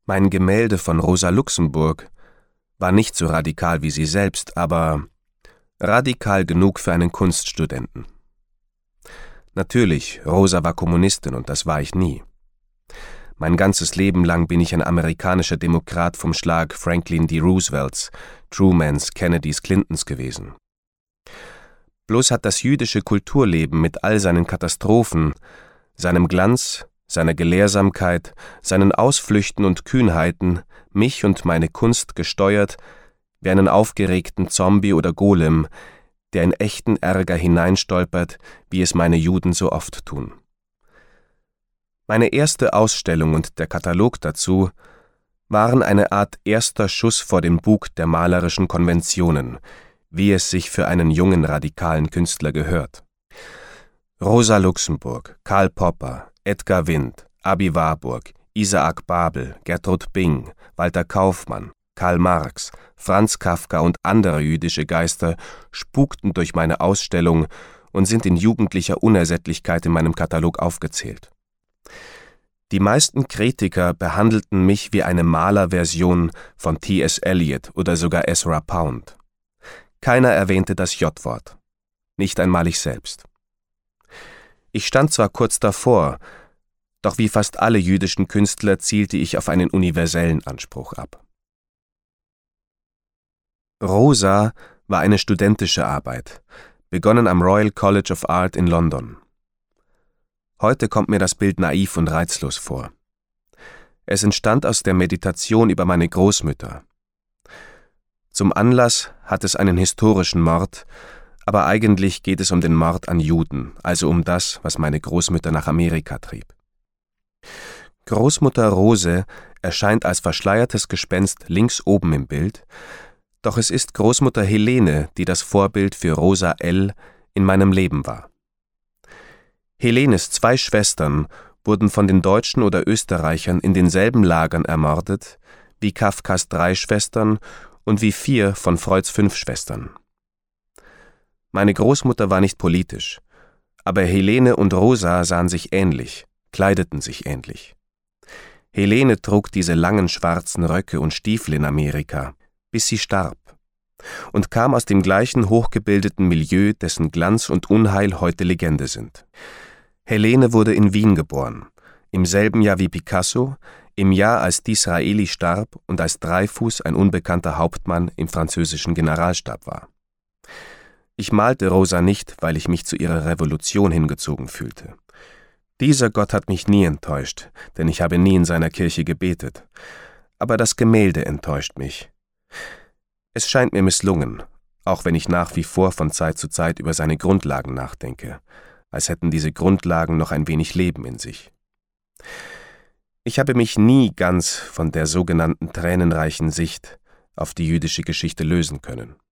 Mein Gemälde von Rosa Luxemburg war nicht so radikal wie sie selbst, aber radikal genug für einen Kunststudenten. Natürlich, Rosa war Kommunistin und das war ich nie. Mein ganzes Leben lang bin ich ein amerikanischer Demokrat vom Schlag Franklin D. Roosevelts, Trumans, Kennedys, Clintons gewesen. Bloß hat das jüdische Kulturleben mit all seinen Katastrophen, seinem Glanz, seiner Gelehrsamkeit, seinen Ausflüchten und Kühnheiten mich und meine Kunst gesteuert wie einen aufgeregten Zombie oder Golem, der in echten Ärger hineinstolpert, wie es meine Juden so oft tun. Meine erste Ausstellung und der Katalog dazu waren eine Art erster Schuss vor den Bug der malerischen Konventionen, wie es sich für einen jungen radikalen Künstler gehört. Rosa Luxemburg, Karl Popper, Edgar Wind, Abi Warburg, Isaac Babel, Gertrud Bing, Walter Kaufmann, Karl Marx, Franz Kafka und andere jüdische Geister spukten durch meine Ausstellung und sind in jugendlicher Unersättlichkeit in meinem Katalog aufgezählt. Die meisten Kritiker behandelten mich wie eine Malerversion von T.S. Eliot oder sogar Ezra Pound. Keiner erwähnte das J-Wort, nicht einmal ich selbst. Ich stand zwar kurz davor, doch wie fast alle jüdischen Künstler zielte ich auf einen universellen Anspruch ab. Rosa war eine studentische Arbeit, begonnen am Royal College of Art in London. Heute kommt mir das Bild naiv und reizlos vor. Es entstand aus der Meditation über meine Großmütter. Zum Anlass hat es einen historischen Mord, aber eigentlich geht es um den Mord an Juden, also um das, was meine Großmütter nach Amerika trieb. Großmutter Rose erscheint als verschleiertes Gespenst links oben im Bild, doch es ist Großmutter Helene, die das Vorbild für Rosa L. in meinem Leben war. Helenes 2 Schwestern wurden von den Deutschen oder Österreichern in denselben Lagern ermordet, wie Kafkas 3 Schwestern und wie 4 von Freuds 5 Schwestern. Meine Großmutter war nicht politisch, aber Helene und Rosa sahen sich ähnlich, kleideten sich ähnlich. Helene trug diese langen schwarzen Röcke und Stiefel in Amerika, bis sie starb, und kam aus dem gleichen hochgebildeten Milieu, dessen Glanz und Unheil heute Legende sind. Helene wurde in Wien geboren, im selben Jahr wie Picasso, im Jahr, als Disraeli starb und als Dreyfus ein unbekannter Hauptmann im französischen Generalstab war. Ich malte Rosa nicht, weil ich mich zu ihrer Revolution hingezogen fühlte. Dieser Gott hat mich nie enttäuscht, denn ich habe nie in seiner Kirche gebetet. Aber das Gemälde enttäuscht mich. Es scheint mir misslungen, auch wenn ich nach wie vor von Zeit zu Zeit über seine Grundlagen nachdenke, als hätten diese Grundlagen noch ein wenig Leben in sich. Ich habe mich nie ganz von der sogenannten tränenreichen Sicht auf die jüdische Geschichte lösen können.